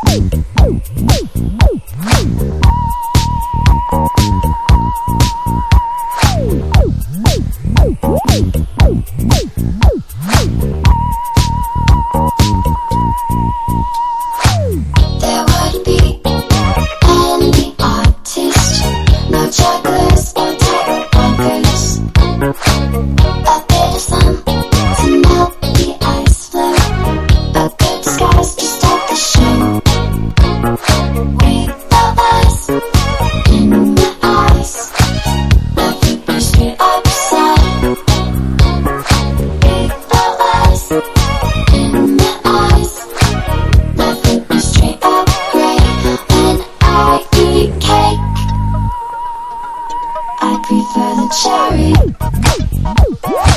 There would be any artist, no jugglers, no tightrockers. A bit of sun to melt the ice flow, a good disguise to start the show. Without us in my eyes, nothing but straight upside. Without us in my eyes, nothing but straight up grey. When I eat cake, I prefer the cherry.